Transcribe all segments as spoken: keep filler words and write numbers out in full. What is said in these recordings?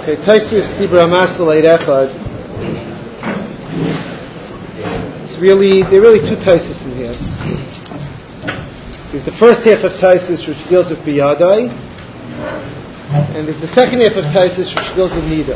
Okay, Taisus Dibra Masal Eid Echad. It's really, there are really two Taisus in here. There's the first half of Taisus which deals with Biyadai, and there's the second half of Taisus which deals with Nida.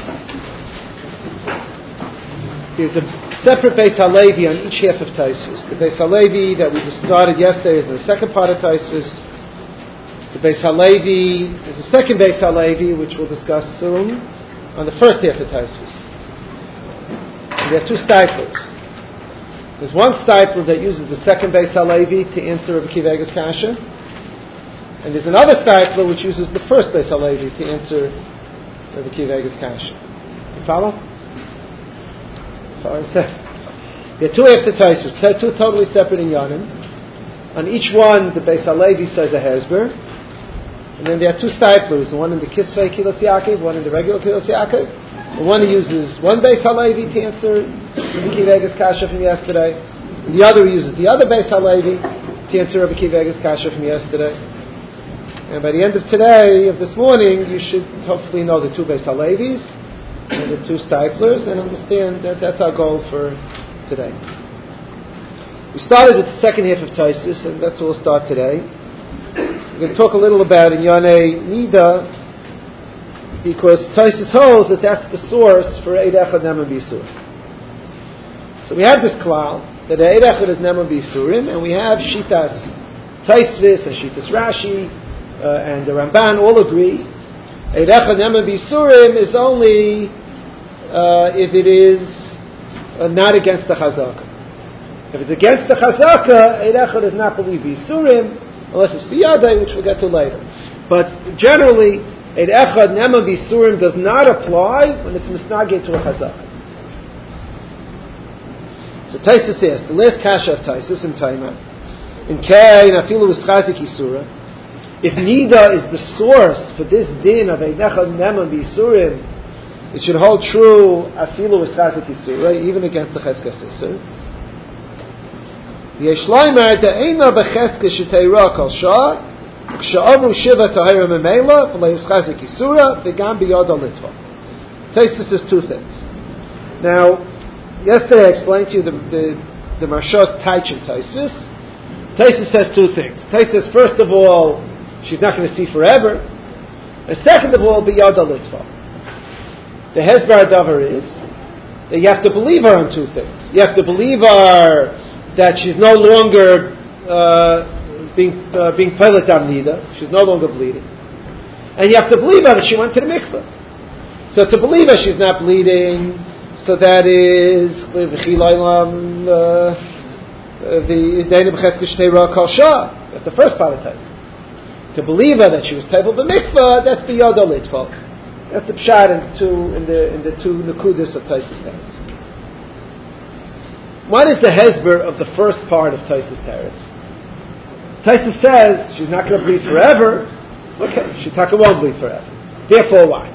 There's a separate Beis Halevi on each half of Taisus. The Beis Halevi that we just started yesterday is in the second part of Taisus. The Beis Halevi, there's a second Beis Halevi which we'll discuss soon on the first half of Taisus. And there are two stiplers. There's one stipler that uses the second Beis Halevi to answer Rabbi Akiva Eiger's kasha, and there's another stipler which uses the first Beis Halevi to answer Rabbi Akiva Eiger's kasha. You follow? Follow? There are two after Taisus, two totally separate inyanim. On each one, the Beis Halevi says a hezber. And then there are two stiplers, one in the Kisvei Kilos Yaakov, one in the regular Kilos Yaakov. The one who uses one Beis Halevi to answer Rabbi Akiva Eiger's kasha from yesterday, and the other uses the other Beis Halevi to answer Rabbi Akiva Eiger's kasha from yesterday. And by the end of today, of this morning, you should hopefully know the two Beis Halevis and the two stiplers, and understand that that's our goal for today. We started with the second half of Taisus, and that's where we'll start today. We're going to talk a little about Inyane Nida, because Taisus holds that that's the source for Eid Echad Neman B'Yisur. So we have this klal that Eid Echad is Neman B'Yisurim, and we have Shitas Taisvis and Shitas Rashi uh, and the Ramban all agree Eid Echad Neman B'Yisurim is only uh, if it is uh, not against the Chazakah. If it's against the Chazakah, Eid Echad is not believed B'Yisurim, unless it's Biyadai, which we'll get to later. But generally, Eid Echad Neman B'Yisurim does not apply when it's misnageh to a Chazakah. So Taisus says, the last kasha of Taisus in Taima, in Kei, Nafilu V'Schazik Yisura, if Nida is the source for this din of Eid Echad Neman B'Yisurim, it should hold true Afilu V'Schazik Yisura, even against the Cheskas Yisur. Yeshleimer de'ena b'cheskes sheteira kol shah, k'sha'avru shiva tahira memela, v'le'yischazik yisura, v'gam b'yada litva. Taisus says two things. Now, yesterday I explained to you the the, the Marshas Taich in Taisus. Taisus says two things. Taisus says, first of all, she's not going to see forever, and second of all, b'yada litva. The hezbar davar is that you have to believe her on two things. You have to believe her that she's no longer uh, being uh, being pilot on Nida, she's no longer bleeding, and you have to believe her that she went to the mikveh. So to believe her she's not bleeding, so that is the that's the first part of Taisus. To believe her that she was table b'mikveh, that's the Yoda Litva. That's the pshat in the two in the in the two nekudas of Taisus. What is the hezber of the first part of Taisus Teretz? Taisus says she's not going to bleed forever. Okay, Shitaka won't bleed forever. Therefore, why?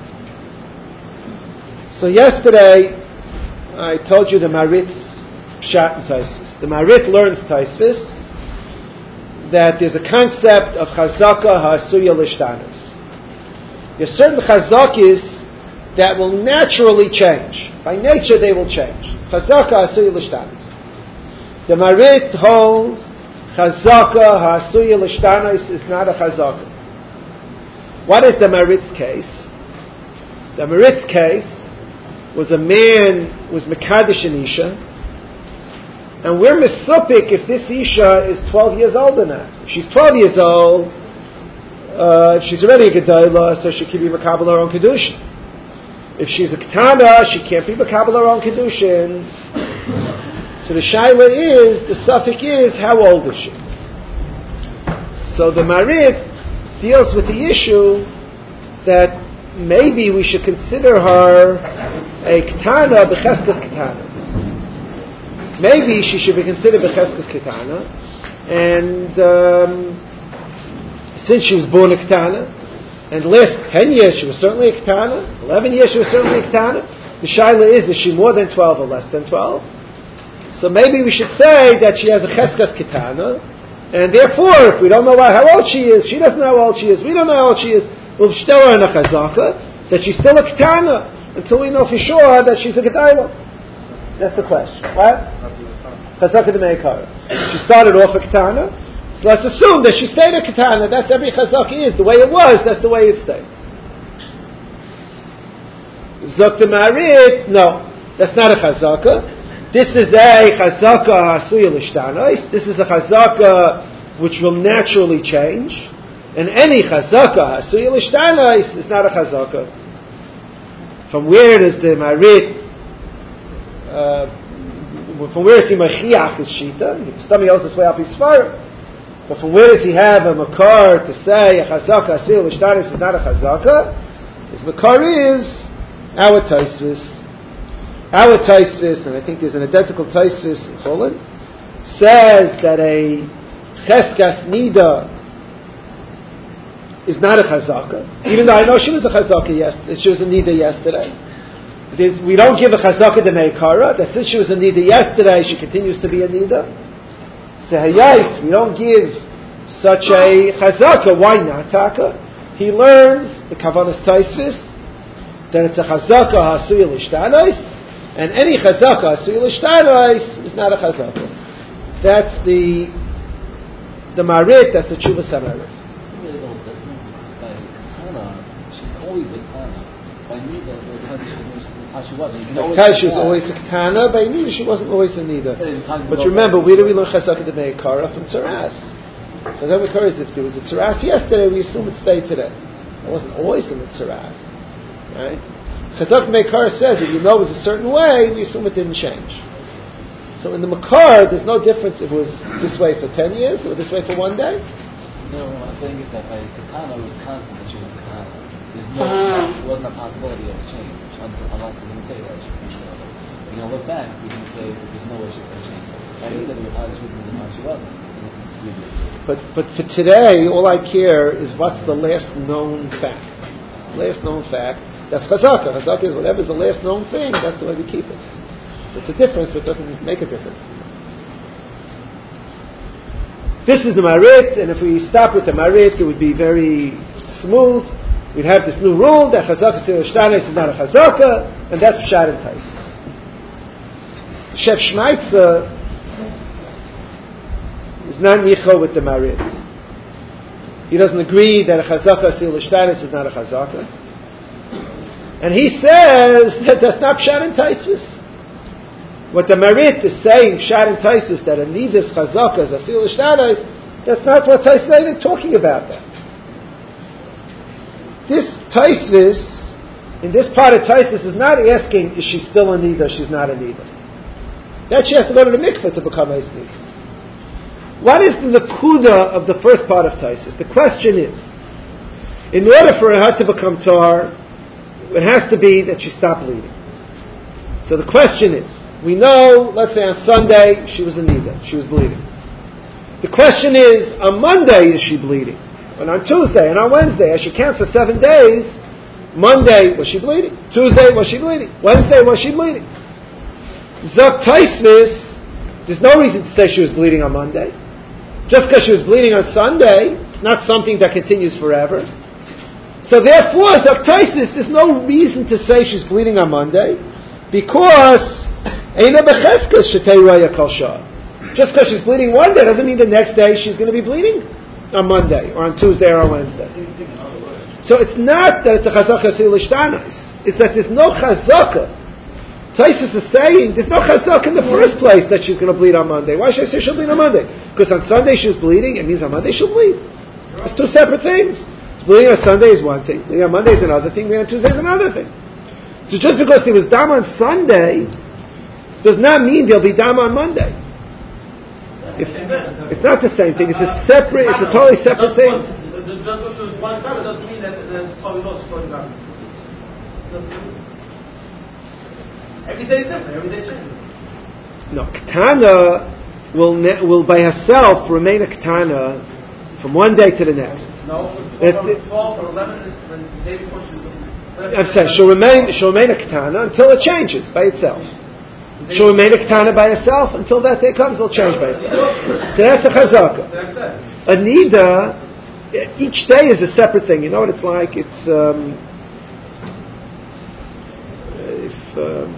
So yesterday, I told you the Marit pshat in Taisus. The Marit learns Taisus that there's a concept of chazaka ha'asuya l'shtanis. There's certain chazakis that will naturally change. By nature, they will change. Chazaka ha'asuya l'shtanis. The Marit holds Chazaka ha'asuya l'shtanos is not a Chazaka. What is the Marit's case? The Marit's case was a man was Mekadesh an Isha, and we're Mesupik if this Isha is twelve years old or not. If she's twelve years old, uh, if she's already a Gedolah, so she can be Mekabel her own Kedushin. If she's a Ketana, she can't be Mekabel her own Kedushin. So the shaila is, the suffix is, how old is she? So the Marit deals with the issue that maybe we should consider her a ketana b'cheskas ketana. Maybe she should be considered b'cheskas ketana, and um, since she was born a ketana, and the last ten years she was certainly a ketana, eleven years she was certainly a ketana, the shaila is, is she more than twelve or less than twelve? So maybe we should say that she has a cheskas ketana, and therefore, if we don't know how old she is, she doesn't know how old she is, we don't know how old she is, we'll shtel her in a chazaka, that she's still a Ketana until we know for sure that she's a Gedayla? That's the question, right? Chazaka de Meikara. She started off a Ketana, so let's assume that she stayed a Ketana. That's every Chazaka is. The way it was, that's the way it stayed. Zok de Marit, no, that's not a Chazaka. This is a Chazaka Hasuya L'Shtanos. This is a Chazaka which will naturally change. And any Chazaka Hasuya L'Shtanos is not a Chazaka. From where does the Marit uh, from where does he Machiach his Shita? Somebody else this way up his Sfar. But from where does he have a Makar to say a Chazaka Hasuya L'Shtanos is not a Chazaka? His Makar is our Taisus. Our Taisus, and I think there's an identical Taisus in Cholin, says that a Cheskas Nida is not a Chazaka, even though I know she was a Chazaka yesterday, she was a Nida yesterday. We don't give a Chazaka de Meikara, that since she was a Nida yesterday, she continues to be a Nida. Sehayais, we don't give such a Chazaka, why not Taka? He learns the Kavanas Taisvis, that it's a Chazaka Hasuya L'Shtanos, and any Chazaka Hasuya L'Shtanos is not a Chazaka. That's the the Marit, that's the Tshuva Samarit. She's always a Ketana. By Nida, how she was. Because she was always a Ketana, by Nida she wasn't always a Nida. But remember, where do we learn Chazaka de Meikara? From Tzaras. Chazaka de Meikara is if there was a Tzaras yesterday, we assume it stayed today. It wasn't always in the Tzaras. Right? Chazak Meikar says if you know it was a certain way, we assume it didn't change. So in the Makar, there's no difference if it was this way for ten years or this way for one day. No, what I'm saying is that by Ketana it was constant that she was Ketana. There's no, there wasn't a possibility of change until unless you can say that she you know, you know, look back, we can say that there's no way she can change. I knew that it was how she was and how she wasn't. But but for today, all I care is what's the last known fact. Last known fact. That's Chazaka. Chazaka is whatever's the last known thing, that's the way we keep it. It's a difference, but it doesn't make a difference. This is the Marit, and if we stop with the Marit, it would be very smooth. We'd have this new rule that Chazaka L'Shtanos is not a Chazaka, and that's Pshat and Tais. Chef Schmeitzer is not Micho with the Marit. He doesn't agree that a Chazaka L'Shtanos is not a Chazaka. And he says that that's not Pshat and Taisus. What the Marit is saying, Pshat and Taisus, that a Nidus Chazaka is Asil L'Shtanos, that's not what Taisus is even talking about that. This Taisus, in this part of Taisus, is not asking, is she still a Nida, she's not a Nida. That she has to go to the mikveh to become a Nida. What is the Nakuda of the first part of Taisus? The question is, in order for her to become Tar, it has to be that she stopped bleeding. So the question is, we know, let's say on Sunday, she was a Nida, she was bleeding. The question is, on Monday is she bleeding? And on Tuesday, and on Wednesday, as she counts for seven days, Monday, was she bleeding? Tuesday, was she bleeding? Wednesday, was she bleeding? Zok Taisvis, there's no reason to say she was bleeding on Monday. Just because she was bleeding on Sunday, it's not something that continues forever. So therefore, Zok Taisvis, there's no reason to say she's bleeding on Monday, because Eina Becheskas Shetei Raya Kol Shah. Just because she's bleeding one day doesn't mean the next day she's going to be bleeding on Monday, or on Tuesday, or on Wednesday. So it's not that it's a Chazaka Hasuya L'Shtanos. It's that there's no Chazaka. Taisus is saying there's no Chazaka in the first place that she's going to bleed on Monday. Why should I say she'll bleed on Monday? Because on Sunday she was bleeding, it means on Monday she'll bleed. It's two separate things. Bleeding on Sunday is one thing. Bleeding on Monday is another thing. Bleeding on Tuesday is another thing. So just because there was Dam on Sunday does not mean there'll be Dam on Monday. If, it's not the same thing. It's a separate, it's a totally separate thing. Just because it was one time, it doesn't mean that it's probably not going down. Every day is different. Every day changes. No, Ketana will, ne- will by herself remain a Ketana from one day to the next. No, it's, from twelve or eleven, when the day before she was. I'm saying she'll remain, she'll remain a Ketana until it changes by itself. She'll remain a Ketana by herself until that day comes, it'll change by itself. So that's a Chazaka. A Nida, each day is a separate thing. You know what it's like? It's, um, um,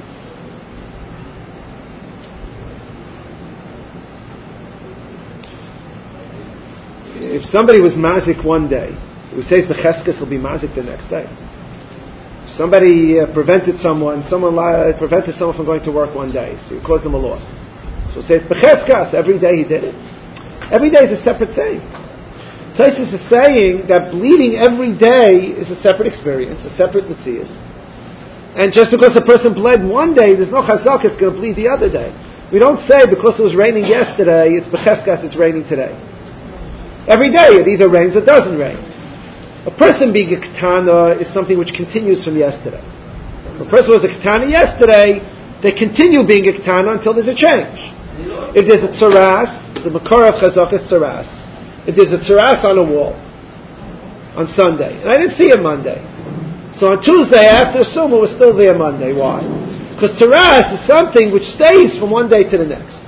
if somebody was mazik one day, who says the cheskes will be mazik the next day. Somebody uh, prevented someone, someone uh, prevented someone from going to work one day, so he caused them a loss. So it says becheskas, every day he did it. Every day is a separate thing. Taisus is saying that bleeding every day is a separate experience, a separate mitzias. And just because a person bled one day, there's no chazak, it's going to bleed the other day. We don't say because it was raining yesterday, it's becheskas, it's raining today. Every day it either rains or doesn't rain. A person being a ketana is something which continues from yesterday. If a person was a ketana yesterday, they continue being a ketana until there's a change. If there's a tzaras, the makor of chazak is tzaras. If there's a tzaras on a wall on Sunday, and I didn't see it Monday, so on Tuesday after Suma was still there Monday. Why? Because tzaras is something which stays from one day to the next.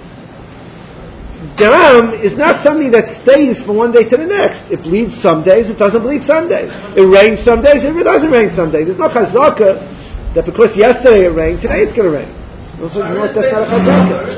Dam is not something that stays from one day to the next. It bleeds some days, it doesn't bleed some days. It rains some days, it doesn't rain some days. There's no chazaka that because yesterday it rained, today it's going to rain. That's not a chazaka.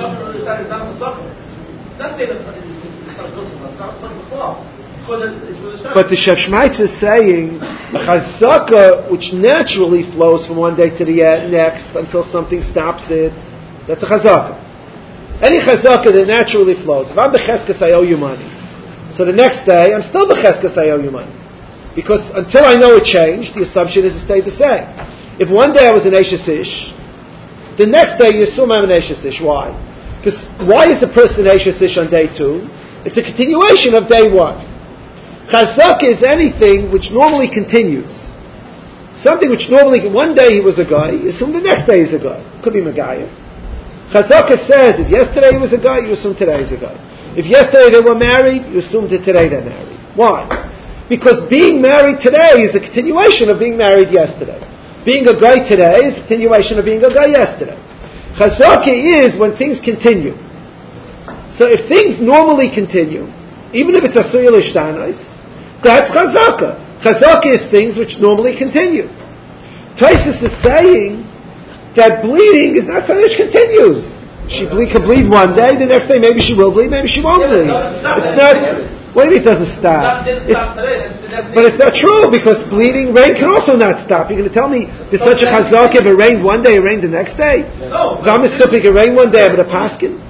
But the Sheshmaitz is saying a chazaka which naturally flows from one day to the next until something stops it, that's a chazaka. Any chazaka that naturally flows. If I'm becheskas, I owe you money. So the next day, I'm still becheskas, I owe you money. Because until I know it changed, the assumption is it stayed the same. If one day I was an Eishes Ish, the next day you assume I'm an Eishes Ish. Why? Because why is a person Eishes Ish on day two? It's a continuation of day one. Chazaka is anything which normally continues. Something which normally, one day he was a guy, you assume the next day he's a guy. Could be Megayah. Chazaka says, if yesterday he was a guy, you assume today he's a guy. If yesterday they were married, you assume that today they're married. Why? Because being married today is a continuation of being married yesterday. Being a guy today is a continuation of being a guy yesterday. Chazaka is when things continue. So if things normally continue, even if it's a suyel ishtanos, that's chazaka. Chazaka is things which normally continue. Taisus is saying that bleeding is not something which continues. She bleed, can bleed one day, the next day maybe she will bleed, maybe she won't bleed. It's not, what do you mean it doesn't stop? It's, but it's not true, because bleeding, rain can also not stop. You're going to tell me there's such a chazak, if it rained one day, it rained the next day? No. If I'm a sipik, it rained one day, but a paskin?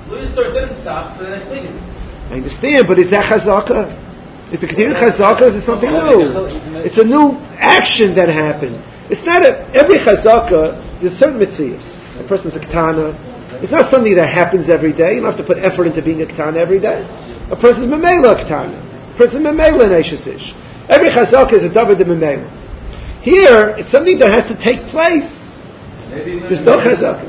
I understand, but is that chazaka? If it continues chazaka, is it something new? It's a new action that happened. It's not a, every chazaka, there's certain mitzias. A person's a ketana. It's not something that happens every day. You don't have to put effort into being a ketana every day. A person's memela ketana. A person's memela in Eishes Ish. Every chazaka is a davar de memela. Here, it's something that has to take place. There's no chazaka.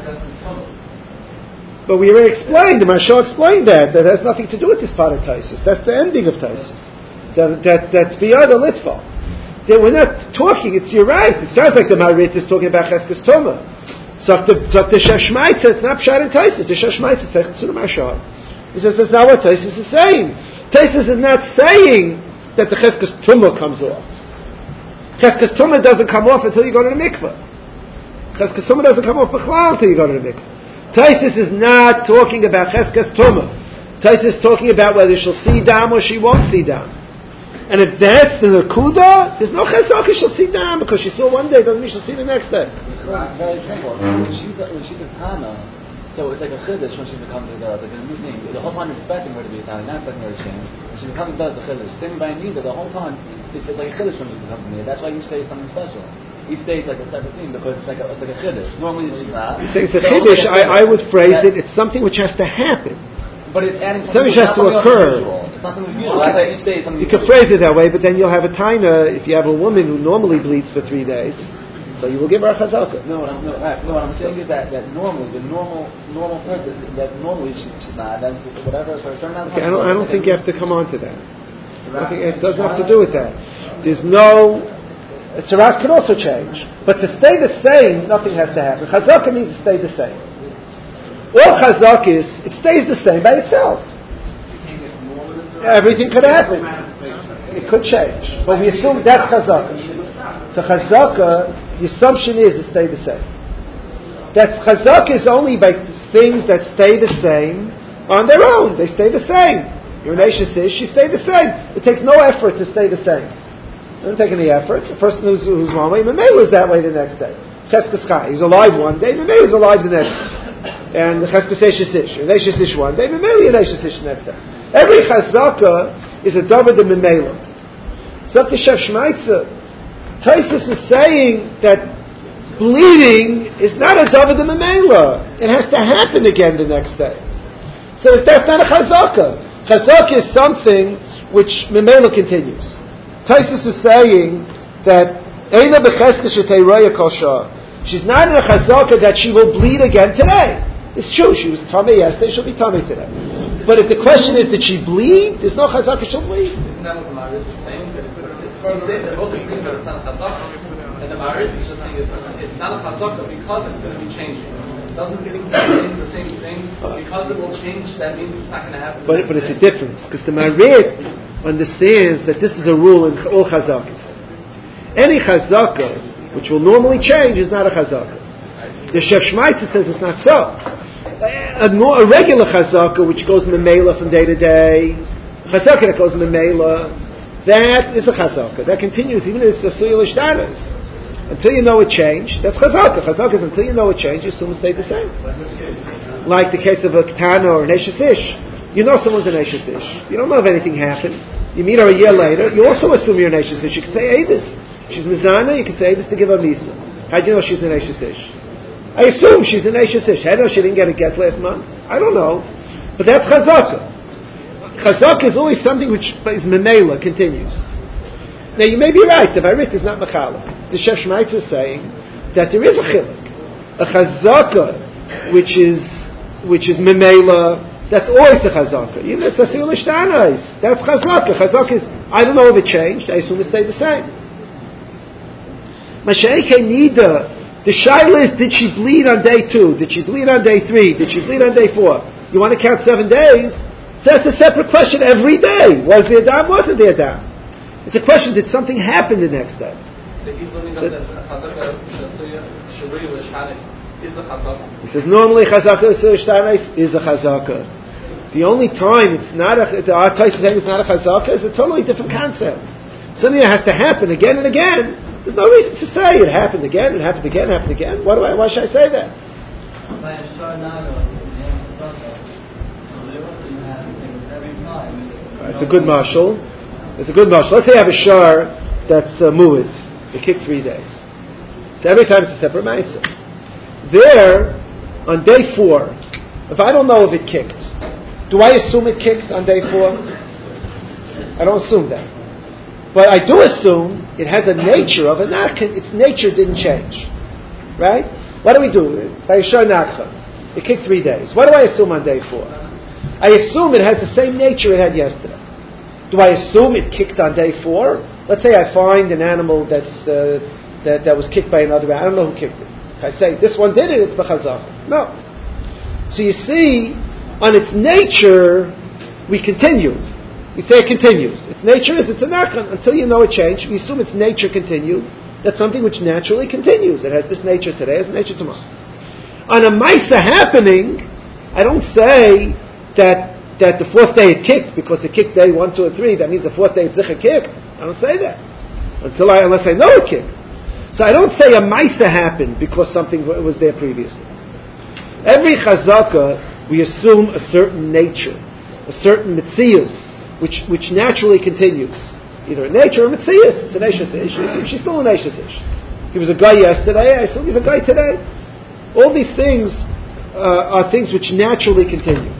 But we already explained, the Marshal explained that, that has nothing to do with this part of Taisus. That's the ending of Taisus. That, that, that's beyond the litva. That we're not talking, it's you're right. It sounds like the Marit is talking about Cheskes Toma. So the the Sheshmaitz, it's not Pshat and Taisus. The Sheshmaitz is to the Marshal. He says that's not what Taisus is saying. Taisus is not saying that the Cheskes Toma comes off. Cheskes Toma doesn't come off until you go to the mikveh. Cheskes Toma doesn't come off Bechlal until you go to the mikveh. Taisus is not talking about Cheskes Toma. Taisus is talking about whether she'll see dam or she won't see dam. And if that's the Nakuda, there's no chazaka she'll see down, because she saw one day doesn't mean she'll see the next day. Very simple. When she's when she's a Tana, so it's like a chiddush when she becomes a the the whole time you're expecting her to be a Tana, not expecting her to change. When she becomes a the chiddush, sitting by Nida the whole time, it's, it's like a chiddush when she becomes a Nida. That's why you say something special. He stays like a separate thing because it's like a, it's like a chiddush. Normally it's not. You say it's a chiddush. I, I would phrase it. It's something which has to happen. But it's adding something, something has to occur. It's not something usual. Okay. Each day something you can phrase it that way, but then you'll have a taina if you have a woman who normally bleeds for three days. So you will give her a chazaka. No, what I'm, no, right. no, what I'm saying is that, that normally, the normal normal person, that normally she, she's not, that whatever, for a certain amount of okay, I don't, I don't think you have to come on to that. I think it doesn't have to do with that. There's no... Tzaras can also change. But to stay the same, nothing has to happen. Chazaka means to stay the same. All chazak is, it stays the same by itself. Everything could happen. It could change. But we assume that's chazaka. So chazaka, the assumption is it stay the same. that chazaka is only by things that stay the same on their own. They stay the same. Your Eishes Ish, she stayed the same. It takes no effort to stay the same. It doesn't take any effort. The person who's, who's one way, Mamela is that way the next day. Cheskes Chai, he's alive one day, Mamela is alive the next day. And the Cheskes Eishes Ish, your Eishes Ish one day, Mamela is Eishes Ish the next day. Every chazaka is a David the Mamela. So the Shef Shmaitza, Taisus is saying that bleeding is not a David the Mamela. It has to happen again the next day. So that's not a chazaka. Chazaka is something which Mamela continues. Taisus is saying that Eina b'cheskes sheteiroya kol shah. She's not in a chazaka that she will bleed again today. It's true, she was tummy yesterday, she'll be tummy today. But if the question is, did she bleed? There's no chazaka she'll bleed. Isn't that what the Maharid is saying? That it's for the sake that both agree that it's not a chazaka, and the Maharid is just saying it's not a chazaka because it's going to be changing. It doesn't mean it's the same thing. Because it will change, that means it's not going to happen. But, but it's a difference, because the Maharid understands that this is a rule in all chazakas. Any chazaka which will normally change is not a chazaka. The Shef Shmaitza says it's not so. A, a regular chazaka which goes memela from day to day, chazaka that goes memela, that is a chazaka. That continues even if it's a suyul ishtanas. Until you know it changed, that's chazaka. Chazaka is until you know it changed, you assume it stayed the same. Like the case of a ketana or an Eishes Ish. You know someone's an Eishes Ish. You don't know if anything happened. You meet her a year later, you also assume you're an Eishes Ish. You can say Eidus. She's Mizana, you can say Eidus to give her Misa. How do you know she's an Eishes Ish? I assume she's an Eishes Ish. How do you know she didn't get a get last month? I don't know. But that's Chazaka. Chazaka is always something which is Memela, continues. Now you may be right, the Varit is not Machala. The Shef Shmaitza is saying that there is a Chiluk. A Chazaka, which is, which is Memela, that's always the chazaka. Even if it's a siyul ishtanais, that's chazaka. Chazaka is, I don't know if it changed, I assume it stayed the same. Masheike nida, the shaila is, did she bleed on day two? Did she bleed on day three? Did she bleed on day four? You want to count seven days? So that's a separate question every day. Was there a dam? Wasn't there a dam? It's a question, did something happen the next day? He says, normally chazaka is a chazaka. The only time it's not a, the our Tais is saying it's not a chazaka is a totally different concept. Something that has to happen again and again. There's no reason to say it happened again, it happened again, it happened again. Why do I? Why should I say that? It's a good marshal. It's a good marshal. Let's say I have a shar that's uh, mu'id. They kick three days. So every time it's a separate ma'isa. There, on day four, if I don't know if it kicked, do I assume it kicked on day four? I don't assume that. But I do assume it has a nature of it. Not, its nature didn't change. Right? What do we do? By Yishar Nakcha. It kicked three days. What do I assume on day four? I assume it has the same nature it had yesterday. Do I assume it kicked on day four? Let's say I find an animal that's, uh, that, that was kicked by another animal. I don't know who kicked it. If I say, this one did it, it's b'chazaka. No. So you see, on its nature, we continue. We say it continues. Its nature is it's a nakhan. Until you know it changed, we assume its nature continued. That's something which naturally continues. It has this nature today, it has nature tomorrow. On a maisa happening, I don't say that that the fourth day it kicked because it kicked day one, two, or three. That means the fourth day it zicha kicked. I don't say that until I unless I know it kicked. So I don't say a maisa happened because something was there previously. Every chazaka, we assume a certain nature, a certain mitzias, which which naturally continues. Either a nature or a mitzias. It's an Eishes Ish. She's still an Eishes Ish. He was a guy yesterday, I assume he's a guy today. All these things uh, are things which naturally continue.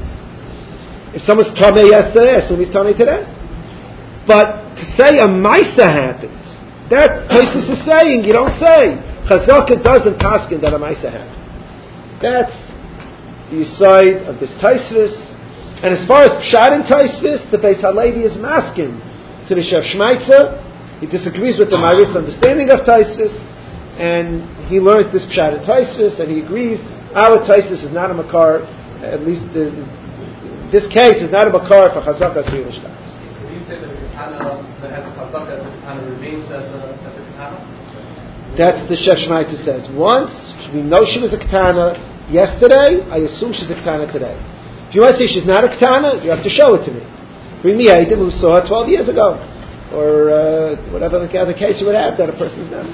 If someone's tamei yesterday, I assume he's tamei today. But to say a maisa happened, that Taisus is saying, you don't say. Chazaka doesn't paskin that a maisa happened. That's the side of this Taisus. And as far as Pshat in Taisus, the Beis Halevi is masking to the Shef Shmaitza. He disagrees with the Marit's understanding of Taisus, and he learned this Pshat in Taisus, and he agrees our Taisus is not a makar, at least the, this case is not a makar for Chazaka Suyul Ishtar. Would you say that the katana that has a Chazaka as a katana remains as a, as a katana? That's the Shef Shmaitza says. Once we know she was a Ketana yesterday, I assume she's a Ketana today. If you want to say she's not a Ketana, you have to show it to me. Bring me Eidim who saw her twelve years ago. Or uh, whatever the other case you would have that a person's not.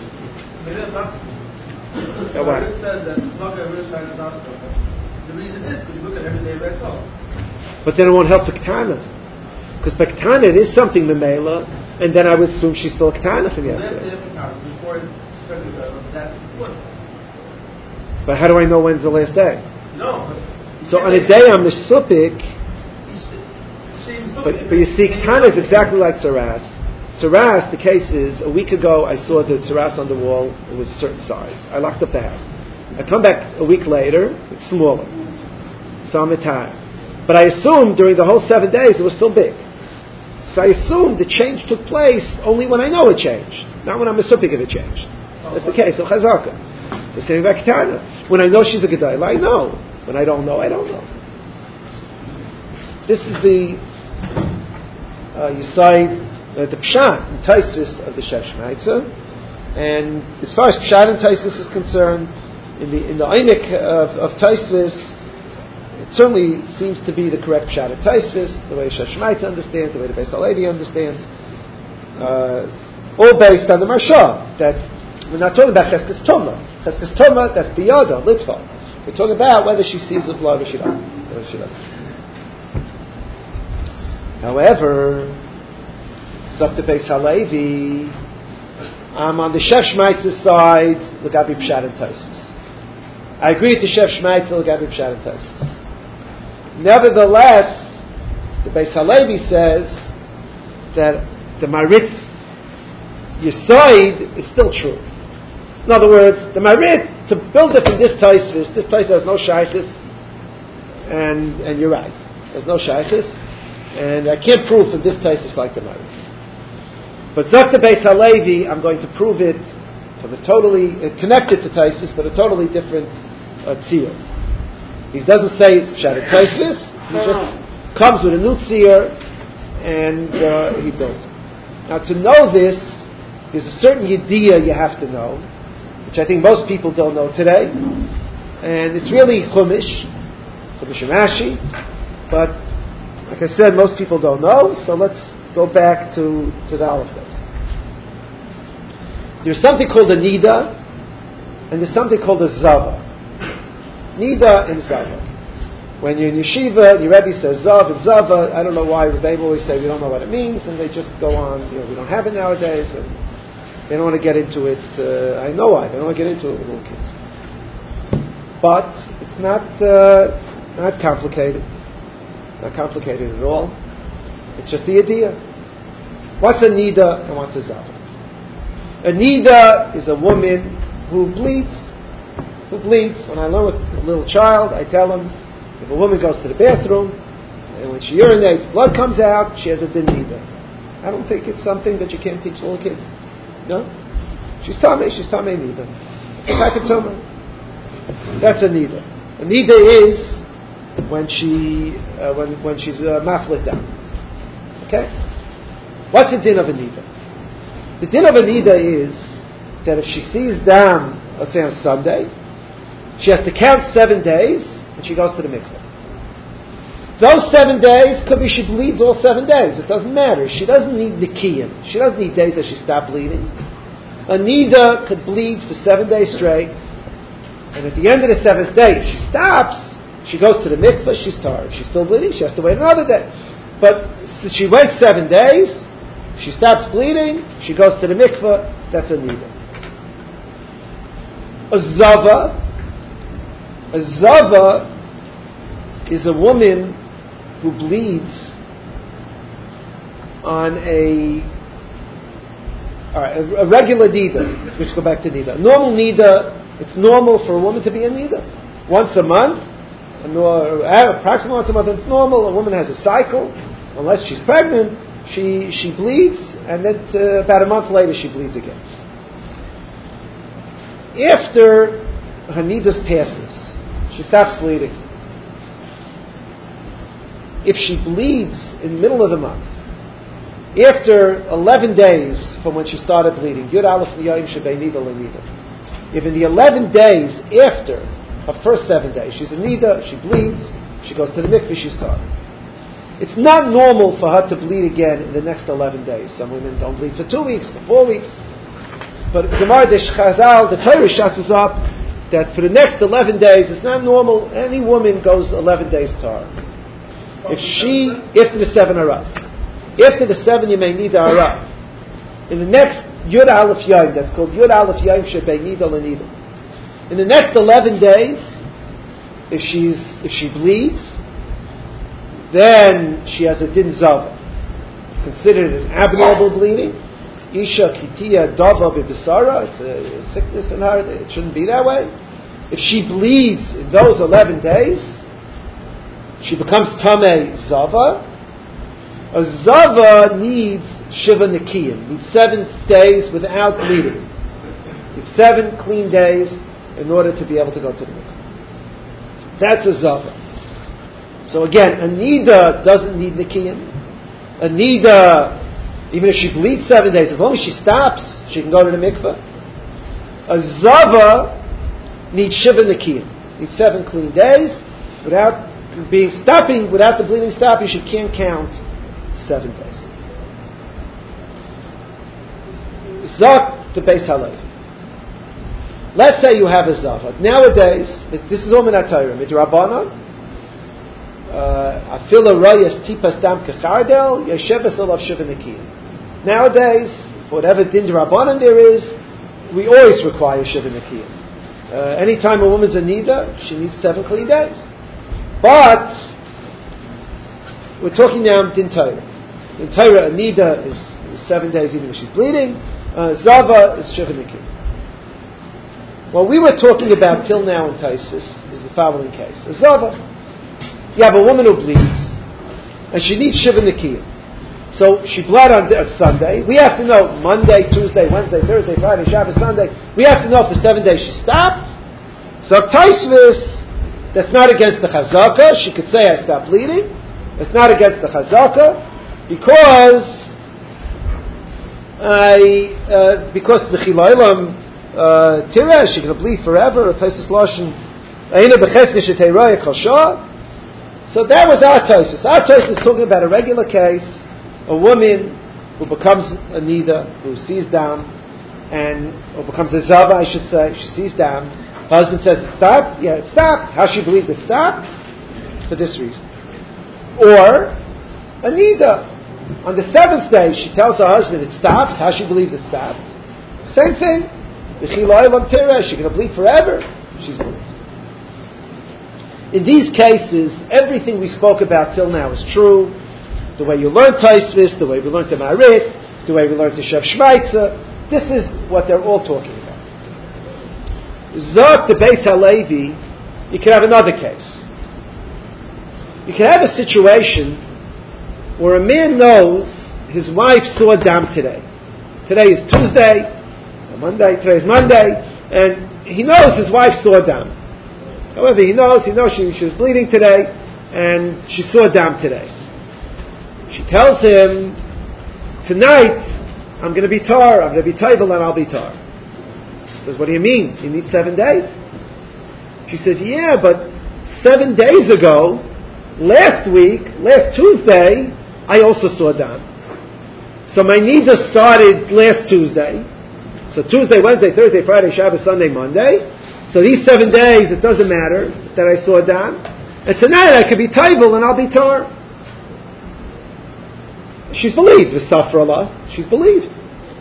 Yeah, what? It says that the reason is because you look at everyday Retzal. But then it won't help the Ketana. Because the Ketana, it is something Memela, and then I would assume she's still a Ketana from yesterday. Before that split. But how do I know when's the last day? No. So on a day I'm Mesupik, but, but you see, Ketana is exactly like Tzaras. Tzaras, the case is, a week ago I saw the Tzaras on the wall, it was a certain size. I locked up the house. I come back a week later, it's smaller. So I'm tired. But I assumed during the whole seven days it was still big. So I assumed the change took place only when I know it changed, not when I'm Mesupik if it changed. That's the case of Chazaka. The same about Ketana. When I know she's a Gedayla, I know. When I don't know, I don't know. This is the uh, Yisai, uh, the Pshat and Taisus of the Shev Shmaitza. And as far as Pshat and Taisus is concerned, in the in the Einik of, of Taisus, it certainly seems to be the correct Pshat and Taisus, the way Shev Shmaitza understands, the way the Beis Halevi understands, uh, all based on the Marsha, that we're not talking about Cheskes Tumah. Cheskes Tumah, that's Biyada, Litva. We're talking about whether she sees the blood or she doesn't. Whether she doesn't. However, it's up to Beis Halevi. I'm on the Shev Shmaitza side, L'gabi Pshat and Taisus. I agree with the Shev Shmaitza, L'gabi Pshat and Taisus. Nevertheless, the Beis Halevi says that the Maritz Yisoid is still true. In other words, the Marit, to build it from this Taisus, this Taisus has no Shaykhis, and and you're right, there's no Shaykhis, and I can't prove from this Taisus like the Marit. But Zakta Beis Halevi, I'm going to prove it from a totally, uh, connected to Taisus, but a totally different uh, tzir. He doesn't say it's Pshat Taisus, he just comes with a new tzir, and uh, he builds it. Now to know this, there's a certain yediyah you have to know, which I think most people don't know today, and it's really Chumash, Chumash and Rashi, but like I said, most people don't know, so let's go back to, to the Aleph Beis. There's something called a Nida, and there's something called a Zava. Nida and Zava. When you're in yeshiva, the Rebbe says Zav and Zava, I don't know why Rebbe always say we don't know what it means, and they just go on, you know, we don't have it nowadays, and they don't want to get into it. Uh, I know why. They don't want to get into it with little kids. But it's not uh, not complicated. Not complicated at all. It's just the idea. What's a nida and what's a zava? A nida is a woman who bleeds. Who bleeds. When I learn with a little child, I tell them, if a woman goes to the bathroom and when she urinates, blood comes out, she has a din nida. I don't think it's something that you can't teach little kids. No? She's Tameh, she's Tameh Nida. It's a type of Tumah. That's a Nida. A Nida is when she, uh, when, when she's uh, maflit down. Okay? What's the din of a Nida? The din of a Nida is that if she sees dam, let's say on Sunday, she has to count seven days and she goes to the mikveh. Those seven days, could be she bleeds all seven days. It doesn't matter. She doesn't need nikiyim. She doesn't need days that she stopped bleeding. A nida could bleed for seven days straight, and at the end of the seventh day, if she stops, she goes to the mikveh, she's tired. She's still bleeding, she has to wait another day. But if she waits seven days, she stops bleeding, she goes to the mikveh, that's a nida. A zava, a zava is a woman who bleeds on a, all right, a, a regular nida. Let's go back to nida. Normal nida, it's normal for a woman to be a nida. Once a month, or approximately once a month, it's normal. A woman has a cycle. Unless she's pregnant, she, she bleeds, and then uh, about a month later she bleeds again. After her nidus passes, she stops bleeding. If she bleeds in the middle of the month, after eleven days from when she started bleeding, Yud Aleph Niyayim Shebei Nida LeNida, if in the eleven days after her first seven days, she's a nida, she bleeds, she goes to the mikveh, she's tar. It's not normal for her to bleed again in the next eleven days. Some women don't bleed for two weeks, for four weeks. But Gemara de Chazal, the Torah shuts us up that for the next eleven days, it's not normal. Any woman goes eleven days tar. If she, after the seven are up, after the seven you may need are up. In the next Yud Aleph Yom, that's called Yud Aleph Yom Shebei Nidal and Nidal. In the next eleven days, if she's if she bleeds, then she has a din zava. It's considered an abnormal bleeding. Isha kitiya dava b'bisara. It's a, a sickness in her. It shouldn't be that way. If she bleeds in those eleven days, she becomes tamei zava. A zava needs shiva nikiyim. Needs seven days without bleeding. Needs seven clean days in order to be able to go to the mikveh. That's a zava. So again, a nida doesn't need nikiyim. A nida, even if she bleeds seven days, as long as she stops, she can go to the mikveh. A zava needs shiva nikiyim. Needs seven clean days without being stopping, without the bleeding stopping. She can't count seven days. Zak the Beis Halevi. Let's say you have a zava. Nowadays, this is all min HaTorah, midrabanan. Afila rayas tipas dam kechardel yeshevas olav shiva nikiyim. Nowadays, whatever din rabbanan there is, we always require shiva nikiyim. Uh, anytime a woman's a nida, she needs seven clean days. But we're talking now din Torah. In Torah, a nida is, is seven days even if she's bleeding. Uh, zava is shiva nikiyim. What we were talking about till now in Taisus is the following case: a zava. You have a woman who bleeds, and she needs shiva nikiyim. So she bled on Sunday. We have to know Monday, Tuesday, Wednesday, Thursday, Friday, Shabbos, Sunday. We have to know for seven days she stopped. So Taisvis, that's not against the chazaka. She could say I stopped bleeding. It's not against the chazaka because I uh, because the chilaylam tireh she can bleed forever. Taisus lashon aina becheskes sheteiroya kol shah. So that was our Tosis. Our Tosis is talking about a regular case, a woman who becomes a nida, who sees down, and or becomes a zava, I should say. She sees down. Her husband says it stopped. Yeah, it stopped. How she believed it stopped? For this reason. Or a nida. On the seventh day, she tells her husband it stops. How she believes it stopped? Same thing. The chilaylam tireh. She can bleed forever. She's believed. In these cases, everything we spoke about till now is true. The way you learn Taisvis, the way we learned the Marit, the way we learned the Shev Shvaitzer, this is what they're all talking about. Zok the Beis Halevi, you can have another case. You can have a situation where a man knows his wife saw dam today. Today is Tuesday, or Monday, today is Monday, and he knows his wife saw dam. However, he knows, he knows she, she was bleeding today, and she saw dam today. She tells him, tonight, I'm going to be tar, I'm going to be taival, and I'll be tar. He says, what do you mean? You need seven days? She says, yeah, but seven days ago, last week, last Tuesday, I also saw dam. So my nida started last Tuesday. So Tuesday, Wednesday, Thursday, Friday, Shabbos, Sunday, Monday. So these seven days, it doesn't matter that I saw dam. And tonight I could be taival and I'll be tar. She's believed, the Safrallah. She's believed.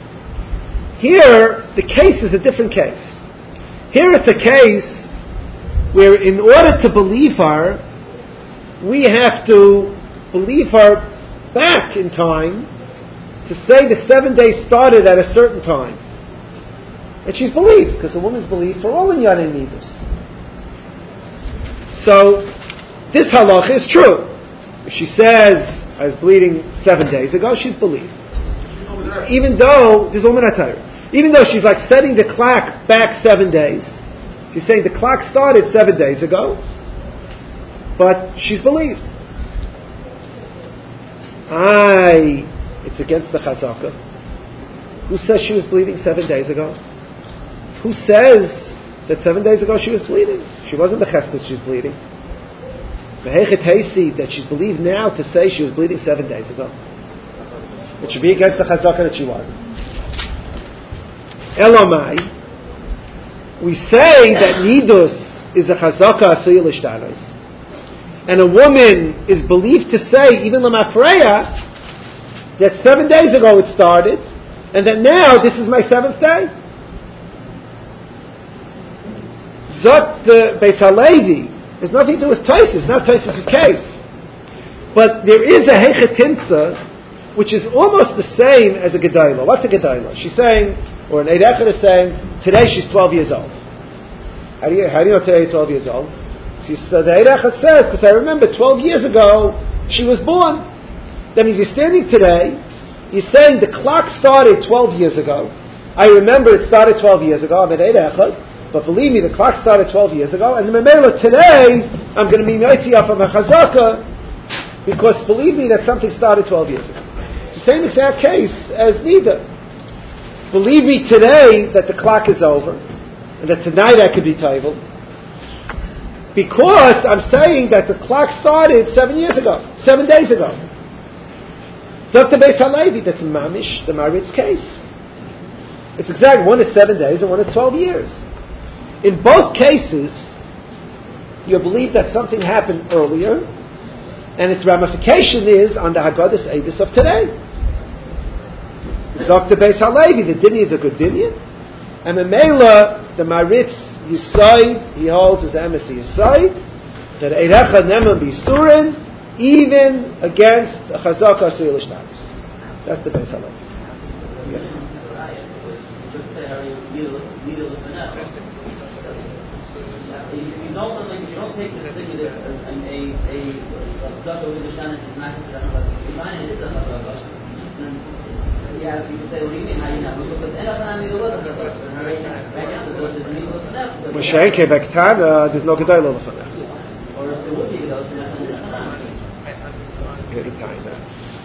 Here, the case is a different case. Here it's a case where in order to believe her, we have to believe her back in time to say the seven days started at a certain time. And she's believed, because a woman's believed for all in Yadei Nidus. So, this halacha is true. If she says, I was bleeding seven days ago, she's believed. Even though, this is all min HaTorah. Even though she's like setting the clock back seven days, she's saying the clock started seven days ago, but she's believed. Aye, it's against the chazaka. Who says she was bleeding seven days ago? Who says that seven days ago she was bleeding? She wasn't the cheskas she's bleeding. The hechet heisi that she's believed now to say she was bleeding seven days ago. It should be against the chazaka that she wasn't. Elomai, we say that nidus is a chazaka asuyah l'shtanos, and a woman is believed to say, even l'mafreya, that seven days ago it started, and that now this is my seventh day. Zot uh, Beis Halevi, there's nothing to do with Taisus, not Taisus' case. But there is a hechetimtza, which is almost the same as a Gedailah. What's a Gedailah? She's saying, or an Eid Echad is saying, today she's twelve years old. How do you, how do you know today she's twelve years old? She, so the Eid Echad says, because I remember twelve years ago, she was born. That means you're standing today, you're saying the clock started twelve years ago. I remember it started twelve years ago, I'm an Eid Echad, but believe me, the clock started twelve years ago, and the Memela today, I'm going to be Yoitzi off of a Chazaka, because believe me that something started twelve years ago. The same exact case as Nida. Believe me today that the clock is over, and that tonight I could be table, because I'm saying that the clock started seven years ago, seven days ago. Doctor Beis Halevi, that's Mamish, the Maritz case. It's exact, one is seven days and one is twelve years. In both cases, you believe that something happened earlier, and its ramification is on the Haggadah's Eidus of today. Doctor Beis Halevi, the Dini is a good Dini, and the Mela, the Maritz Yisai, he holds his emes Yisai, that Eid Echad Neman B'Yisurin, even against a Chazaka Asuyah L'Shtanos. That's the Beis Halevi. You don't like you don't take this thing as a a a Chazaka with the Shana is not considered a Chazaka. You find it is a Chazaka. Yeah, people say, what do you mean? How you know? Because end up on the other Chazaka. Right now, the is me with the Chazaka. Moshe Bektana, there's no Gedailah L'Fanech. Or if there would be Gedailah L'Fanech. Here to time that.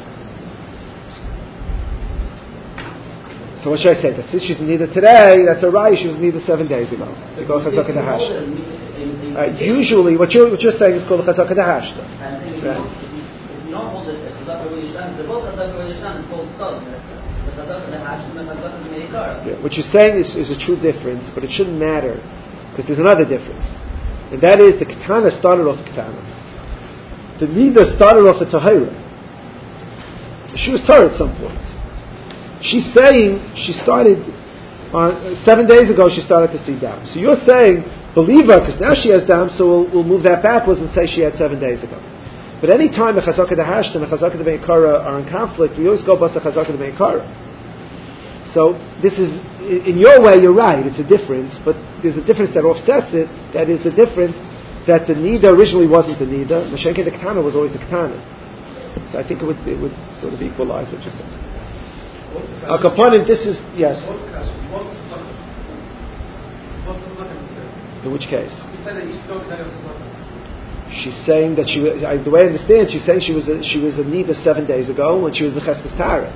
So what should I say? That since she's neither today, that's a raya. She was neither seven days ago. Because Chazaka the Hash. Uh, usually, what you're, what you're saying is called the Chazaka the Hash. If you don't hold it, the Chazaka with Yishan, the both Chazaka with Yishan is called Stad. The Chazaka the Hash and the Chazaka the Meikar. Yeah, what you're saying is, is a true difference, but it shouldn't matter because there's another difference, and that is the Ketana started off Ketana. The Nida started off a Tahira. She was Torah at some point. She's saying she started on uh, seven days ago. She started to see dam. So you're saying believe her because now she has dam. So we'll, we'll move that backwards and say she had seven days ago. But any time the Chazaka the Hash and the Chazaka the Meikara are in conflict, we always go bust the Chazaka the Meikara. So this is in your way. You're right. It's a difference, but there's a difference that offsets it. That is the difference that the Nida originally wasn't the Nida. Mashenke the Ketana was always the Ketana. So I think it would it would sort of equalize what you're saying. Al Kapanim, this is yes. In which case? She's saying that she. I, the way I understand, she's saying she was a, she was a Nida seven days ago when she was the Cheskes Tara.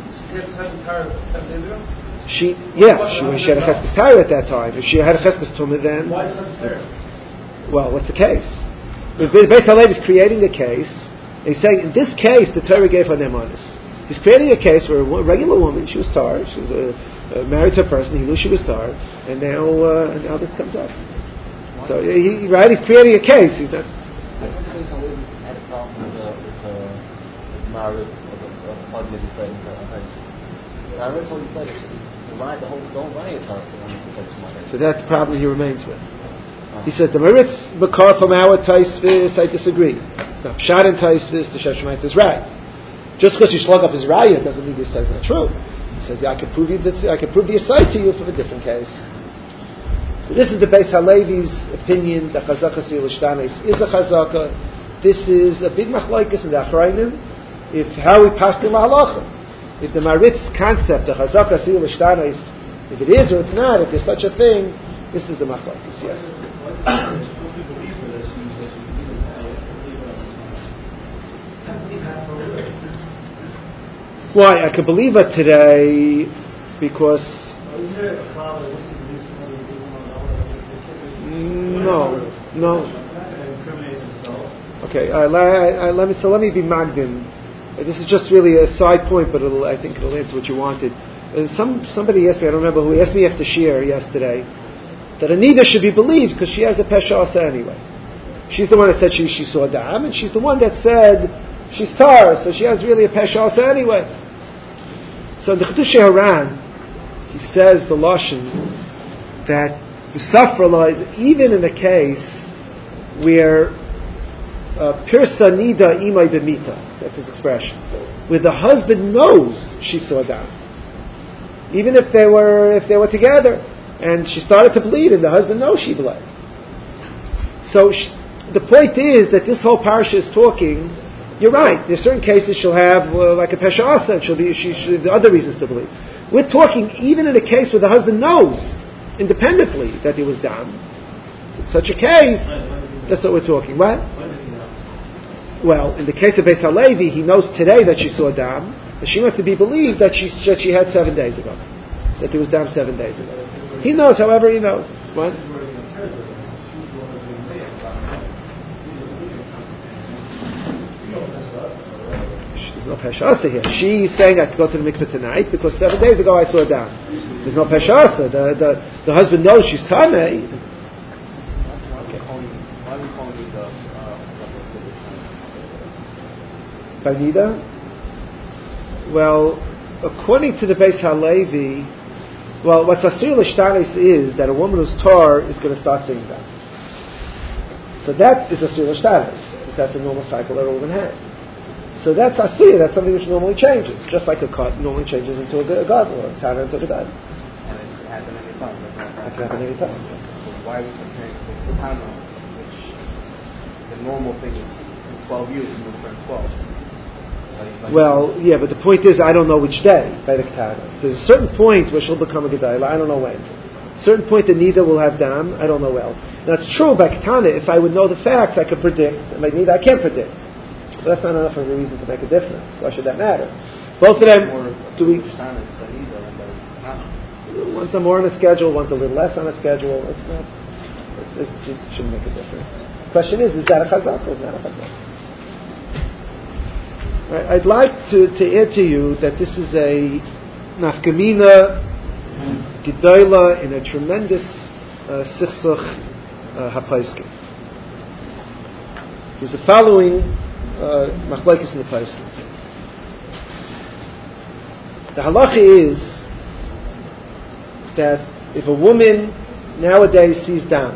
She yeah she, she had a Cheskes Tara at that time. If she had a Cheskes Tumah then. Why is that? Well, what's the case? The Beis Halevi is creating a case. He's saying in this case the Torah gave her nemanis. He's creating a case where a regular woman, she was tar, she was a, a married to a person, he knew she was tar, and now uh, and now this comes up. So he right, he's creating a case. He's not. I think Beis Halevi had a problem with the with the Maritz or the Chagma deciding to Haisi. Maritz already said the riot, the whole don't riot on it. So that's the problem he remains with. He says the Maritz Makar from our Taisvis, I disagree. Now Pshat and Taisvis, the Sheshemite is right. Just because you slug up his raya doesn't mean this is not true. He says, yeah, I can prove you that I can prove the aside to you from a different case. So this is the Beis Halevi's opinion that Chazaka Asuyah L'Shtanos is a Chazaka. This is a big machlokes in the Achrayim. If how we pass the halacha, if the Maritz concept of Chazaka Asuyah L'Shtanos, if it is or it's not, if there's such a thing, this is the machlokes. Yes. Why? I could believe it today because no, no. Okay, uh, I, I, let me so let me be magdim. Uh, this is just really a side point, but it'll, I think it'll answer what you wanted. Uh, some somebody asked me, I don't remember who, asked me after Shir yesterday that Anita should be believed because she has a pesha asa anyway. She's the one that said she she saw dam, and she's the one that said she's tar, so she has really a pesha asa anyway. So in the Chedushei Haran, he says the lashon that the safra law is even in a case where Pirsa nida imay b'mita. That's his expression. Where the husband knows she saw dam, even if they were if they were together, and she started to bleed, and the husband knows she bled. So she, the point is that this whole parasha is talking. You're right. There's certain cases she'll have uh, like a pesha asa, and she'll be she should the other reasons to believe. We're talking even in a case where the husband knows independently that there was dam. In such a case, that's what we're talking. What? Well, in the case of Beis Halevi, he knows today that she saw dam, and she wants to be believed that she that she had seven days ago, that there was dam seven days ago. He knows, however, he knows. What? There's no pesha asa here. She's saying I have to go to the mikveh tonight because seven days ago I saw dam. There's no pesha asa. The, the the husband knows she's tamei. By nida? Well, according to the Beis Halevi, well, what's asur l'shtanis is that a woman who's tar is going to start seeing that. So that is asur l'shtanis. That's a normal cycle that a woman has. So that's asur. That's something which normally changes, just like a cut normally changes into a gadol or a tana into a gadol. And it can happen any time. It can happen any time. So why are we comparing the tana, which the normal thing is twelve years to move from twelve? Well, yeah, but the point is, I don't know which day by the Ketana. There's a certain point where she'll become a Gedayla, I don't know when. A certain point that Nida will have Dam, I don't know well. Now it's true by Ketana, if I would know the facts, I could predict. And by Nida, I can't predict. But that's not enough of a reason to make a difference. Why should that matter? Both of them, do we... One's more on a schedule, one's a little less on a schedule. It's not... It, it shouldn't make a difference. The question is, is that a Chazak or is that a Chazak? I'd like to, to add to you that this is a nafkamina gedola in a tremendous sichsuch hapaiskim. There's the following machlokes in the paiskim. The halacha is that if a woman nowadays sees dam,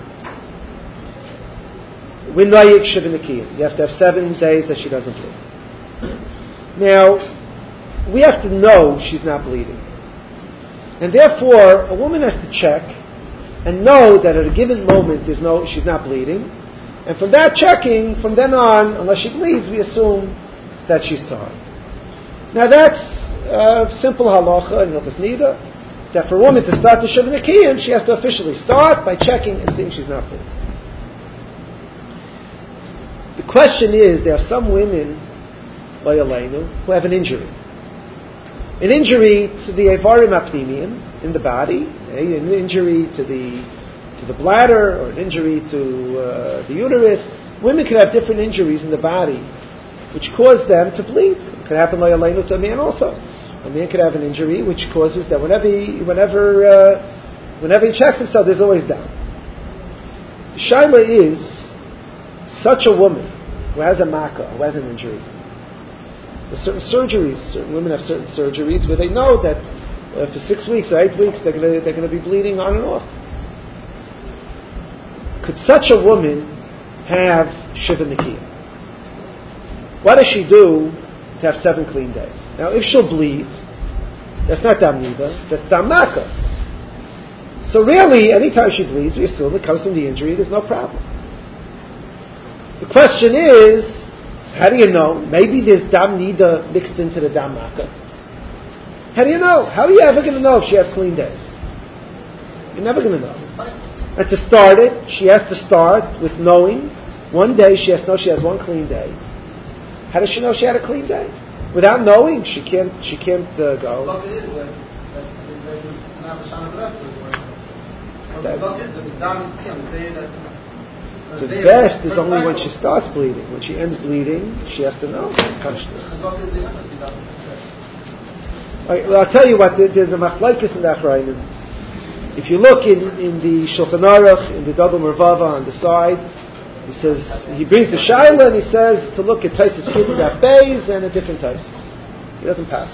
you have to have seven days that she doesn't bleed. Now, we have to know she's not bleeding. And therefore, a woman has to check and know that at a given moment there's no, she's not bleeding. And from that checking, from then on, unless she bleeds, we assume that she's tar. Now that's uh, simple halacha in Hilchos Nida, that for a woman to start the Sheva Nekiyim, she has to officially start by checking and seeing she's not bleeding. The question is, there are some women who have an injury. An injury to the Evarim Apnimiyim in the body, an injury to the to the bladder, or an injury to uh, the uterus. Women can have different injuries in the body which cause them to bleed. It could happen to a man also. A man could have an injury which causes that whenever he, whenever, uh, whenever he checks himself, there's always down. The shaila is, such a woman who has a makkah, who has an injury, there's certain surgeries. Certain women have certain surgeries where they know that uh, for six weeks or eight weeks they're going to they're going to be bleeding on and off. Could such a woman have Sheva Nekiyim? What does she do to have seven clean days? Now, if she'll bleed, that's not Dam Nida, that's Dam Makkah. So really, anytime she bleeds, we assume it comes from the injury. There's no problem. The question is, how do you know? Maybe there's Dam Nida mixed into the Dam Makkah. How do you know? How are you ever going to know if she has clean days? You're never going to know. And to start it, she has to start with knowing. One day she has to know she has one clean day. How does she know she had a clean day? Without knowing, she can't. She can't uh, go. The best is only when she starts bleeding. When she ends bleeding, she has to know. Right, well, I'll tell you what, there's a machlokes in the Achrayim. If you look in, in the Shulchan Aruch, in the Gadol Mervava on the side, he says, he brings the Shaila and he says to look at Taisus Kiddush at Beis and a different Taisus. He doesn't pass.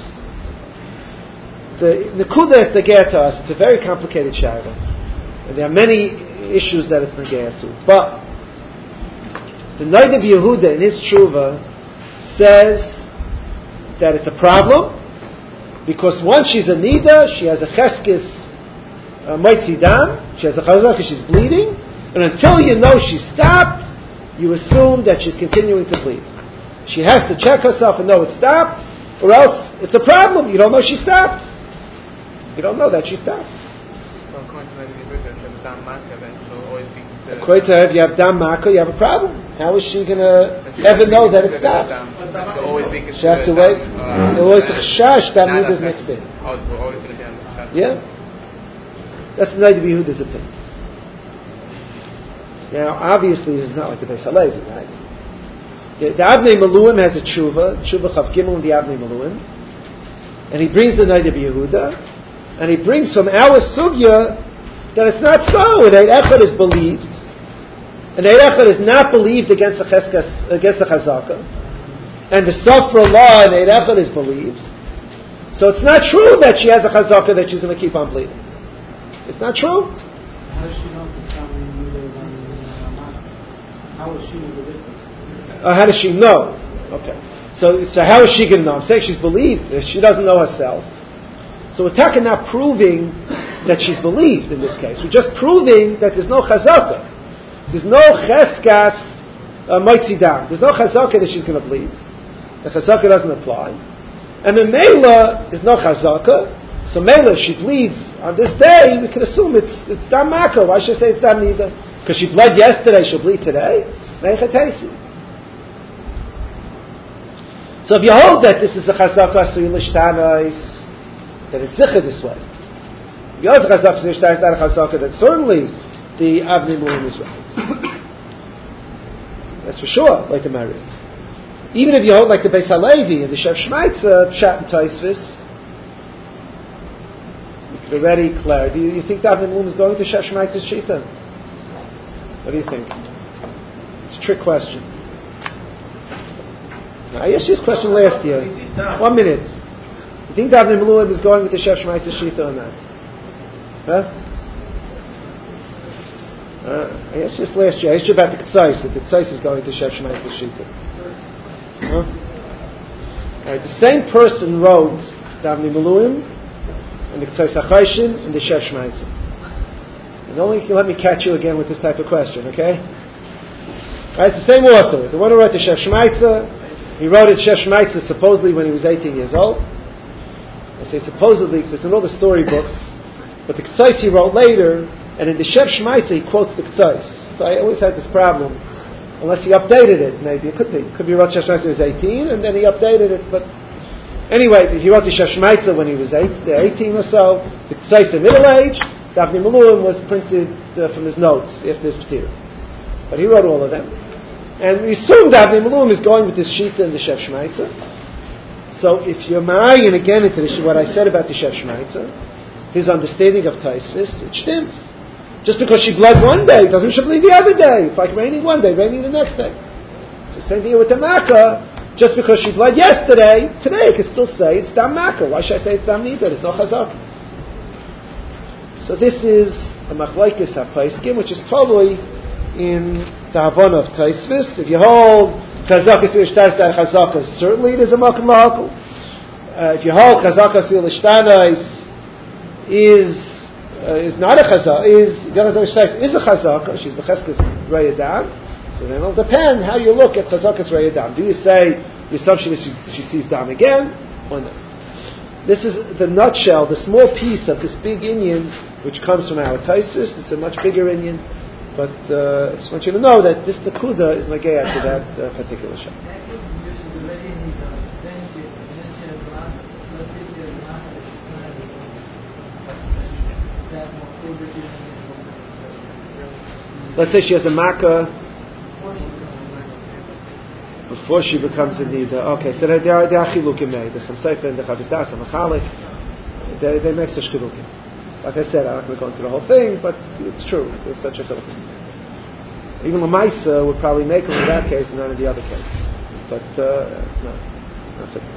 The Nekuda is Negea to us. It's a very complicated Shaila. And there are many issues that it's Negea to. But the Noda B'Yehuda in his Tshuva says that it's a problem because once she's a Nida, she has a Cheskis uh, Moitzidam, she has a Chazak because she's bleeding, and until you know she stopped, you assume that she's continuing to bleed. She has to check herself and know it stopped, or else it's a problem. You don't know she stopped. You don't know that she stopped. So according to the Yehuda, the Dam Maka then will always be considered. According to her, if you have Dam Maka, you have a problem. How is she going to ever know that it stopped? She has to wait. It always a chash that Nida is mixed in. Oh, we're always going to be on the chash. Yeah. That's the Noda B'Yehuda's opinion. Now, obviously, it's not like the Beis Halevi, right? The, the Avnei Maluim has a tshuva, tshuva Chav Gimel in the Avnei Maluim, and he brings the Noda B'Yehuda, and he brings from our sugya that it's not so. An Eid Echad is believed. An Eid Echad is not believed against the cheskas, against the chazaka, and the Sofra law an Eid Echad is believed. So it's not true that she has a chazaka that she's going to keep on bleeding. It's not true. How does she know if it's coming either than How does she know the difference? Uh, how does she know? Okay. So, so how is she going to know? I'm saying she's believed. She doesn't know herself. So we're talking not proving that she's believed in this case. We're just proving that there's no chazaka. There's no cheskas uh, moitzidam. There's no chazaka that she's going to bleed. The chazaka doesn't apply. And the Mela, there's no chazaka. So Mela, she bleeds on this day, we can assume it's it's Dam Maka. Why should I say it's Dam Nida? Because she bled yesterday, she'll bleed today. So if you hold that this is a chazaka suyil ishtanais, then it's zicha this way. If you hold the chazaka suyil ishtanais, not a chazaka, then certainly the Avnei Maluim is right. That's for sure, like the Marid. Even if you hold like the Beis Halevi and the Shev Shmaitza, Pshat and Taisvis, already clear. Do you, you think the Avnei Maluim is going to Shev Shmaitza's Shita? What do you think? It's a trick question. Now, I asked you this question last year. One minute. You think the Avnei Maluim is going with the Shev Shmaitza's Shita or not? Huh? Uh, I asked you this last year. I asked you about the K'tzais. If the K'tzais is going to Shev Shmaitza's Shita. Huh? All right, the same person wrote the Avnei Maluim and the K'tzais HaChayshin, and the Shev Shmaitza. And only you can let me catch you again with this type of question, okay? Right, it's the same author. The one who wrote the Shev Shmaitza, he wrote it Shev Shmaitza supposedly when he was eighteen years old. I say supposedly because it's in all the storybooks, but the K'tzais he wrote later, and in the Shev Shmaitza he quotes the K'tzais. So I always had this problem, unless he updated it, maybe. It could be. It could be he wrote Shev Shmaitza when he was eighteen, and then he updated it, but anyway, he wrote the Shev Shmaitza when he was eight, eighteen or so. The K'tzais in middle age. The Avnei Maluim was printed uh, from his notes after his P'tir. But he wrote all of them. And we assume that Avnei Maluim is going with this Shita and the Shev Shmaitza. So if you're marrying again into this, what I said about the Shev Shmaitza, his understanding of Taisvis, it stinks. Just because she bled one day doesn't she bleed the other day. It's like raining one day, raining the next day. So same thing with the Makkah. Just because she bled yesterday, today I can still say it's Dam Maka. Why should I say it's Dam Nida? There's no Chazak. So this is a Machlokes HaPoskim, which is totally in the Havana of Taisvis. If you hold Chazaka Sil Ishtanas Chazaka, certainly there's a Makom Lahakol. Uh, if you hold Chazaka Sil Ishtanas is uh, is not a Chazaka, is is a Chazaka, she's the Cheskes Reyadam. So then it'll depend how you look at Chazakas Reyadam. Do you say the assumption is she, she sees Dam again, or not? This is the nutshell, the small piece of this big Inyan, which comes from our Taisus. It's a much bigger Inyan, but uh, I just want you to know that this Nakuda is Nagea to that uh, particular shot. Let's say she has a Makkah before she becomes a nida. Okay, so there are there are chilukim made. The Chemsefer and the Chavisas and the Chalik. They they make such chilukim. Like I said, I'm not going to go into the whole thing, but it's true. There's such a chilukim. Even Lamaisa would probably make it in that case and not in the other case. But uh, no, that's it.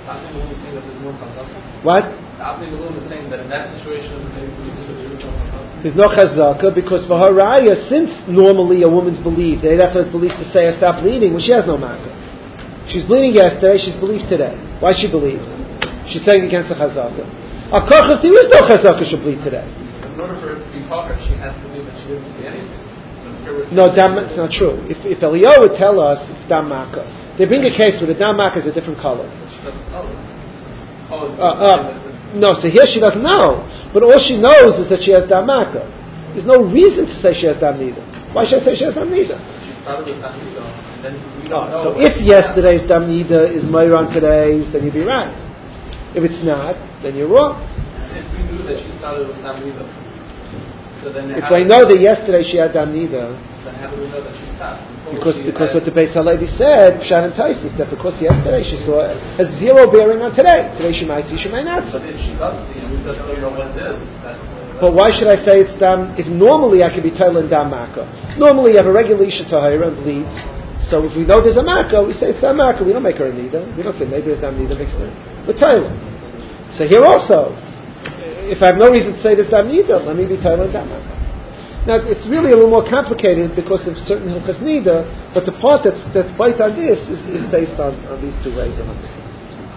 What? is saying that in that situation, there's no chazaka because for her raya, since normally a woman's believed, they is believed to say I stop bleeding when she has no makkah. She's bleeding yesterday, she's believed today. Why she believed? She's saying against the chazaka. Akochas, there is no chazaka she'll bleed today. In order for her to be talker, she has to believe that she didn't see anything. No, dam, it's not true. If if Eliyahu would tell us it's dam makkah, they bring a case where the dam makkah is a different color. Oh, uh, uh, no, so here she doesn't know. But all she knows is that she has dam makkah. There's no reason to say she has dam nida. Why should I say she has dam nida? She started with dam nida, and then we Oh, don't know. so if yesterday's dam nida is Meir on today's, then you'd be right. If it's not, then you're wrong. If we knew that she started with dam nida, so then if I know that yesterday she had dam nida, then how do we know that she stopped? Because because what the Beis Halevi said, Pshat and Taisus, that because yesterday she saw it has zero bearing on today. Today she might see, she might not see. But if she does see, and we just don't know what it is. That's but why should I say it's dam? If normally I could be telling dam makkah. Normally you have a regular isha tahira and bleeds. So if we know there's a makkah, we say it's dam makkah. We don't make her a nida. We don't say maybe there's dam nida mixed in. But Taylor. So here also, if I have no reason to say there's dam nida, let me be telling dam makkah. Now it's really a little more complicated because of certain hilchas nida, but the part that's that's based on this is, is based on, on these two ways of understanding.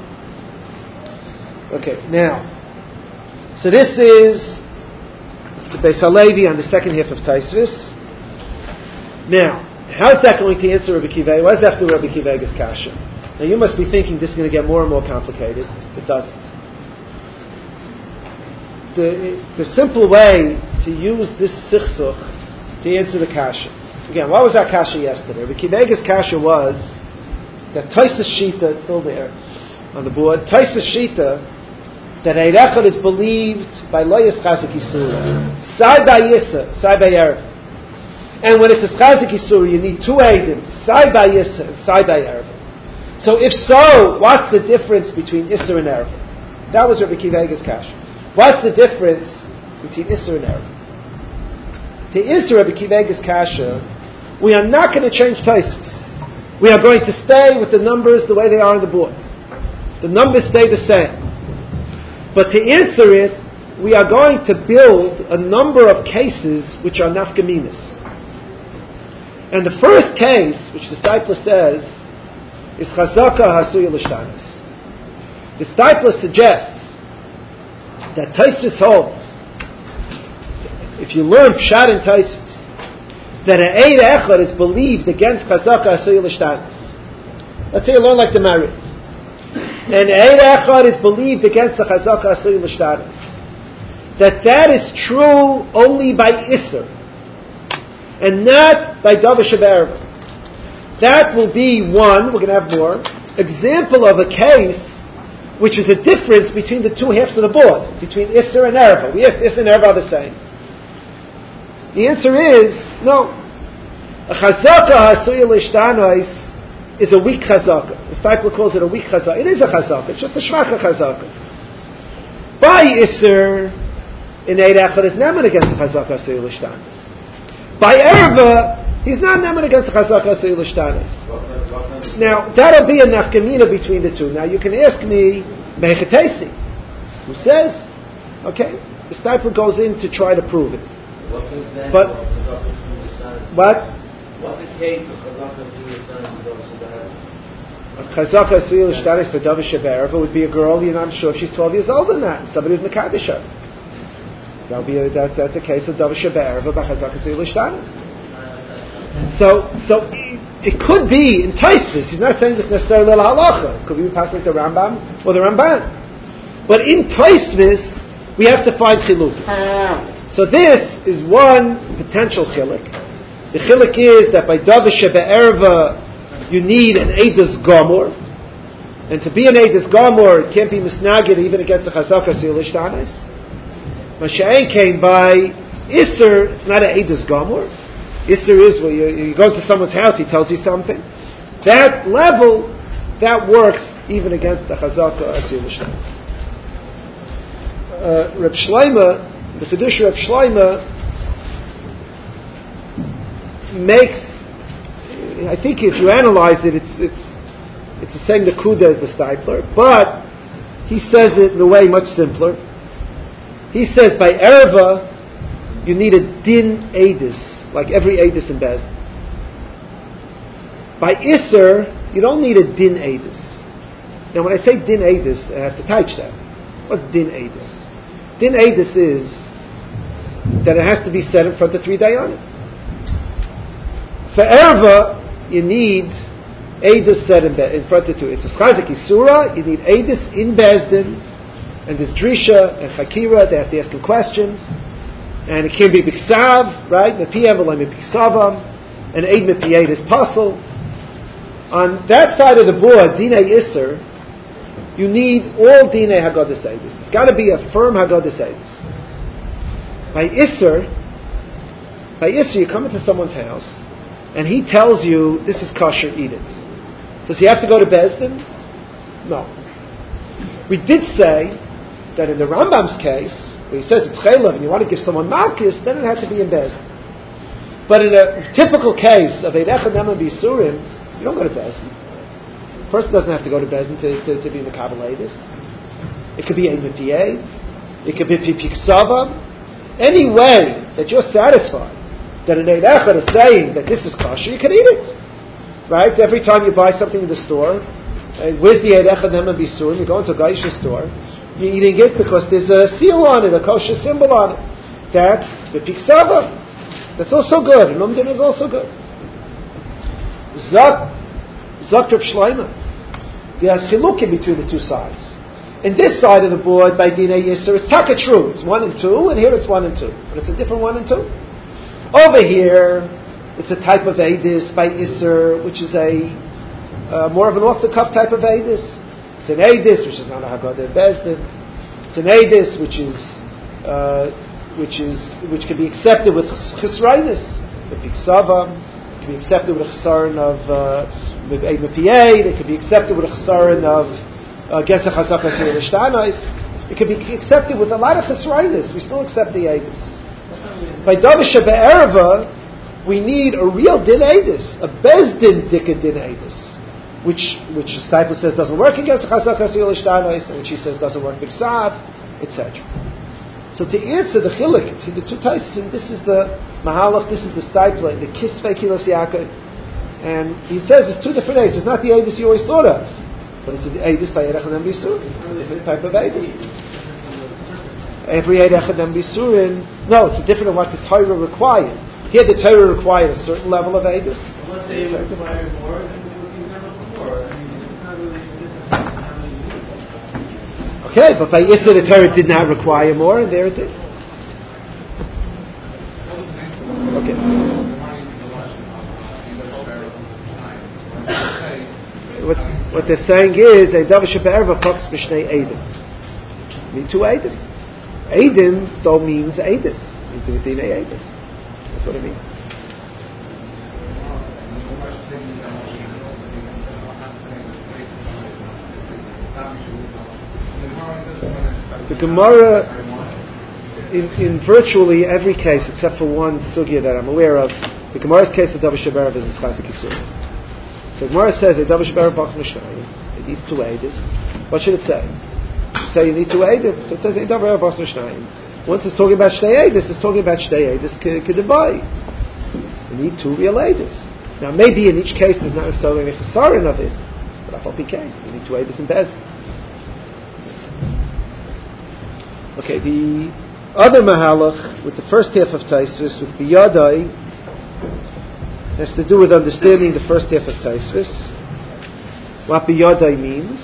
Okay, now, so this is the Beis Halevi on the second half of Taisvis. Now, how is that going to answer Rabbi Kiva? What does that do Rabbi Kiva's kasha? Now you must be thinking this is going to get more and more complicated. It doesn't. The, the simple way to use this sichsuch to answer the kasha. Again, what was our kasha yesterday? Rabbi Kiva's kasha was that Taisus Shita, it's still there on the board, Taisus Shita, that Eid Echad is believed by Lo Yischazik Yisura, Sai by Yisa, Sai by Erev. And when it's a Chazik Yisura, you need two Eidim, Sai by Yisa and Sai by Erev. So if so, what's the difference between Isser and Erev? That was Rabbi Kiva's kasha. What's the difference between Isser and Erev? To answer Rabbi Kiva's kasha, we are not going to change Taisus. We are going to stay with the numbers the way they are on the board. The numbers stay the same. But to answer it, we are going to build a number of cases which are nafkaminas. And the first case, which the Steipler says, is Chazaka Hasuya L'Shtanis. The Steipler suggests that Taisus holds, if you learn Pshat and Taisus, that an Eid Echad is believed against Chazaka Hasuya L'Shtanis. Let's say you learn like the Marit. And Eid Echad is believed against the Chazaka Hasuya L'Shtanis. That that is true only by Isser, and not by Davar Shebe'erev. That will be one, we're going to have more, example of a case which is a difference between the two halves of the board, between Isser and Erva. Yes, Isser and Erva are the same. The answer is, no. A Chazaka Hasuya L'Shtanis is a weak Chazaka. The Steipler calls it a weak Chazaka. It is a Chazaka, it's just a Shvacha Chazaka. By Isser, in Eid Echad is Neman against the Chazaka Hasuya L'Shtanis. By Erva, he's not Neman against the Chazaka Hasuya L'Shtanis. Now, that'll be a nafkamina between the two. Now, you can ask me, Mechatesi, who says, okay, the Steipler goes in to try to prove it. But, what? What's the case of Chazaka Hasuya L'Shtanis for Davar Shebe'erev would be a girl, you know, I'm sure she's twelve years older than that. Somebody who's Mekadosh her. That'll be a, that, that's a case of Davar Shebe'erev by Chazaka Hasuya L'Shtanis. So, so it could be in Taisus. He's not saying this necessarily la halacha. It could be passing like the Rambam or the Ramban. But in Taisus, we have to find chiluk. So this is one potential chiluk. The chiluk is that by Davar Shebe'erva you need an Eidos Gomor, and to be an Eidos Gomor it can't be misnagid even against the Chazaka Hasuya L'Shtanis. Masha'en came by Isser. It's not an Eidos Gomor. Isser is, well, you, you go to someone's house, he tells you something. that level, that works even against the Chazaka Asir L'Shtanis. Uh, Reb Shlomo, the Chidush Reb Shlomo, makes, I think if you analyze it, it's it's it's the same Nakuda as the Steipler, but he says it in a way much simpler. He says by Erva, you need a din Eidus, like every Eidus in Bez. By Isser, you don't need a din Eidus. Now when I say din Eidus, I have to touch that. What's din Eidus? Din Eidus is that it has to be said in front of three Dayanim. For Erva, you need Eidus said in, in front of two. It's a Chazik Isura, you need Eidus in Bezdin, and there's Drisha and Chakira, they have to ask them questions, and it can be Biksav, right? Mepiyem v'lay Mepiksavam, and Eid Mepiyed is Puzzle. On that side of the board, Dinei Isser, you need all Dinei Haggadah Eidus. It's got to be a firm Haggadah Eidus. By Isser, by Isser, you come into someone's house, and he tells you, this is kosher, eat it. Does he have to go to Bezdin? No. We did say that in the Rambam's case, where he says it's chaylev and you want to give someone malchus, then it has to be in Bezdin. But in a typical case of Eid Echad Nema B'Yisurim, you don't go to Bezdin. The person doesn't have to go to Bezdin to, to, to be in the Kabbalah Eidus. It could be Eid Mipiyeh. It could be Piksava. Any way that you're satisfied that an Eid Echad is saying that this is kosher, you can eat it. Right? Every time you buy something in the store, uh, where's the Eid Echad Nema B'Yisurim? You go into a Geisha store, you're eating it because there's a seal on it, a kosher symbol on it. That's the Piksava. That's also good. And Umdin is also good. Zak, Zak Reb Shlomo. There's chilukim between the two sides. In this side of the board, by Dinei Yisr, it's taka true. It's one and two, and here it's one and two. But it's a different one and two. Over here, it's a type of Eidus by Isser, which is a uh, more of an off-the-cuff type of Eidus. It's an Eidus, which is not a Haggadah Bezdin. It's an Eidus, which is uh, which is which can be accepted with Chesrainis, with Piksava. It can be accepted with a Chesaron of Eid Mepiyeh. It can be accepted with a Chesaron of against a Chazak Asir L'Shtanis. It can be accepted with a lot of Chesrainis. We still accept the Eidus. By Davisha Be'erva, we need a real din Eidus, a Bezdin Dika din Eidus, which which the Steipler says doesn't work against the Chazak Asir L'Shtanis, and which he says doesn't work B'Ksav, et cetera. So to answer the chilik between the two Taisim, this is the Mahalach, this is the Steipler, the Kisvei Kilas Yaakov, and he says it's two different Eidus. It's not the Eidus you always thought of, but it's the Eidus by Eid Echad Nema B'Yisurim. It's a different type of Eidus. Every Eid Echad Nema B'Yisurim, no, it's a different of what the Torah required. Here the Torah required a certain level of Eidus. Unless they require more, then it would be never before. I mean, it's not really different how many use it. Okay, but by Issa the Torah did not require more, and there it is. Okay. What, what they're saying is, a Davish Be'erva Fox Mishnei Eidim. Need two Eidim. Eidim, though, means Eidus. Means within a Eidus. That's what it means. The Gemara, in, in virtually every case, except for one sugya that I'm aware of, the Gemara's case of Davish Be'erva is a Chazik Isur. So the Gemara says a Davish Be'erva Bach Mishnayim. It needs two Eidus. What should it say? It say you need two Eidus. So it says a Davish Be'erva Bach Mishnayim. Once it's talking about Shtei Eidus, it's talking about Shtei Eidus Kedebai. You need two real Eidus. Now maybe in each case there's not necessarily a chesaron of it, but Afal Pikei, you need two Eidus in Bez. Okay, the other Mahalach with the first half of Taisvis, with Biyadai, has to do with understanding the first half of Taisvis, what Biyadai means.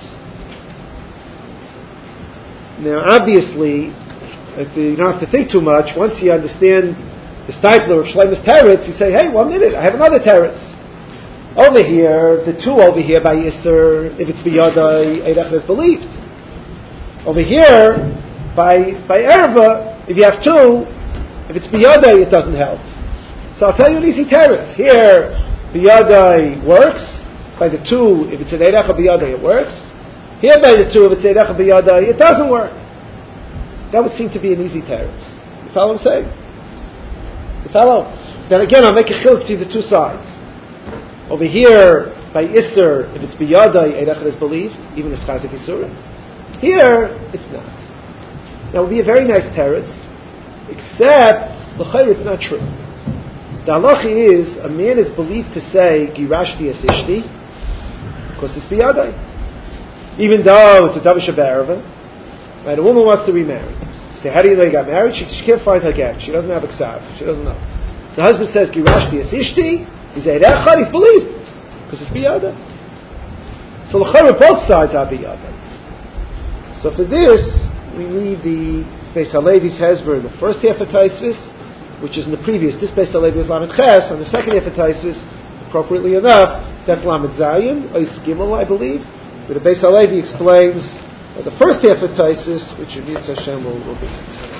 Now obviously, if you don't have to think too much. Once you understand the Steipler of Shlomo's teretz, you say, hey, one minute, I have another teretz. Over here, the two over here by Yisr, if it's Biyadai, Eid Echad is believed. Over here, by by Erva, if you have two, if it's Biyadai, it doesn't help. So I'll tell you an easy teretz. Here, Biyadai works, by the two, if it's an Eirecha B'Yadai, it works. Here by the two, if it's Eirecha B'Yadai, it doesn't work. That would seem to be an easy teretz. You follow what I'm saying? You follow? Then again, I'll make a chiluk to the two sides. Over here, by Isser, if it's B'Yadai, Eirecha is believed, even if it's Chazik Isurim. Here, it's not. That would be a very nice teretz, except, l'chayr, it's not true. The halacha is, a man is believed to say, Girashti es ishti, because it's B'Yadai. Even though it's a Davish B'Ereva, right, a woman wants to remarry. Say, how do you know you got married? She, she can't find her get. She doesn't have a ksav. She doesn't know. The husband says, Girashti es ishti, he's Eirechad, he's believed, because it's B'Yadai. So l'chayr, both sides are B'Yadai. So for this, we leave the Beis Halevi's Hezber in the first half of Taisvis, which is in the previous. This Beis Halevi is Lamed Ches. On the second half of Taisvis, appropriately enough, that's Lamed Zayin, Ois Gimel, I believe. But the Beis Halevi explains uh, the first half of Taisvis, which Yitz Hashem will, will be.